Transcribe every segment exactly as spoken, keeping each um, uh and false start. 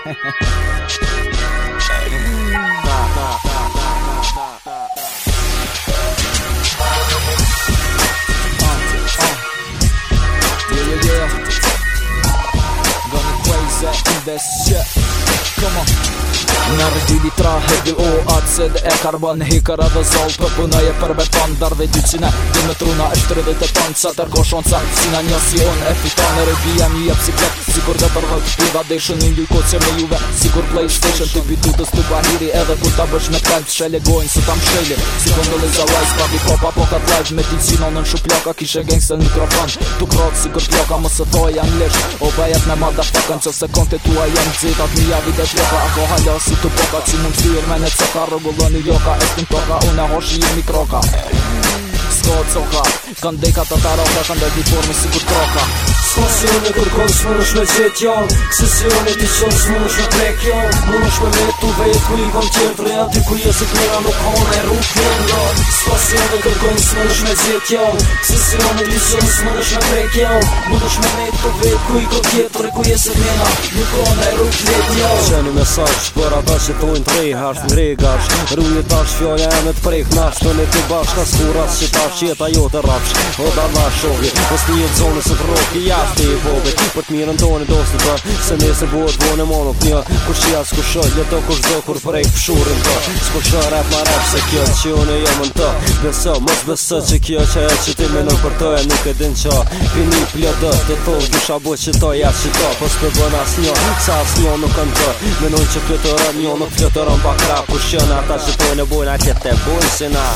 This shit, come on. Nërë dili tra hedi o atë se dhe e karbon hikër edhe zoll për punoje për beton darve dy qine dhe me truna është rëdhët e tonë qa tërko shonë ca sina një si unë e fiton e rëbija mi e psiklet sikur dhe për rëdhët piva deshën një lujko që me juve sikur PlayStation të bitutës të bahiri edhe kur ta bësh me kalp shele gojnë së tam shele si kondole za lajs pa di kopa po kat live me ti qino në shuplaka kishe gangster mikrofon tu krot sikur ploka më së thoj anglisht o bajet me motherfuckin që se konte tua jem citat mi javi dhe tloka ako halja si tu poka që mund fyr me ne coka rëgulloni joka e stin toka une hoshi jemi kroka s'ko coka kanë deka të taroka kanë dhe formë si kur troka Skosione kërkon s'mënush me qet janë Sesione t'i qonë s'mënush me prek janë Mënush me metu vet ku i kom tjetëre aty ku jesë klera nuk hone rrug njënda Skosione kërkon s'mënush me qet janë Sesione t'i qonë s'mënush me prek janë Mënush me metu vet ku i kom tjetëre ku jesë klera nuk hone rrug njënda Qeni mesazh për ata që tojnë t'rej harsht ngregash Ruje tash fjallja e me t'prek nash Të ne t'i bashka s'kuras që tash qeta jo të rapsh O da da shohi Pës një jetë zone se t'roki jashtë i hobe Për t'mirën tonë i dosti të Se nese buhet vone monok një Kur qia s'ku shë Jeto kur zdo kur prejk pëshurin të S'ku shë rap ma rap se kjo që unë e jam në të Beso mos beso që kjo që e që ti menon për të e nuk e din që Pini pljotë të thonë dusha bo që to jashtë që to Pës të bën as një Sa as një nuk në të Menon që flëtërën një nuk flëtërën pak rap Kur shënë ata që tojnë e bojnë a kjete bojnë si na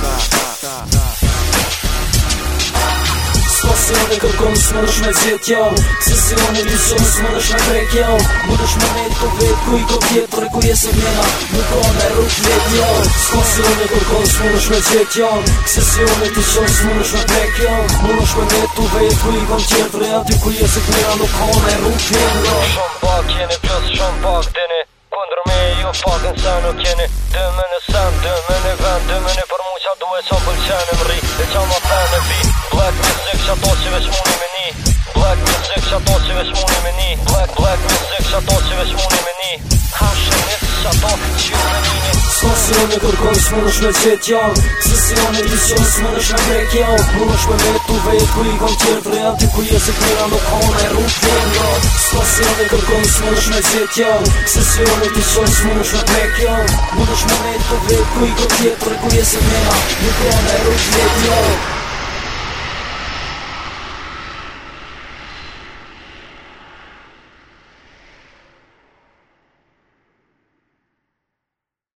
Skosione kërkon s'mënush me qet janë Sesione t'i qonë s'mënush me prek janë Mënush me met po vet ku i kom tjetëre ku jesë mjena Nuk hone rrug vet janë Skosione kërkon s'mënush me qet janë Sesione t'i qonë s'mënush me prek janë Mënush me met po vet ku i kom tjetëre aty ku jesë mjena nuk hone rrug njënda Shumë pak jeni plus shumë pak dini Kundër me ju pakën se nuk jeni Dëme në sen, dëme në vend, dëme në për mu qa duhe qa pëlqenë mri E qa ma fene bi Black music qa to që veç muni me ni Black music qa to që veç muni me ni Black, black music qa to që veç muni me ni Hashe nis qa to që ju me nini Skosione kërkon s'mënush me qet janë Sesione t'i qonë s'mënush me prek janë Mënush me metu vet ku i kom tjetëre aty ku jesë klera nuk hone rrug njënda Skosione kërkon s'mënush me qet janë Sesione t'i qonë s'mënush me prek janë Mënush me metu vet ku i kom tjetëre ku jesë klera nuk hone rrug njënda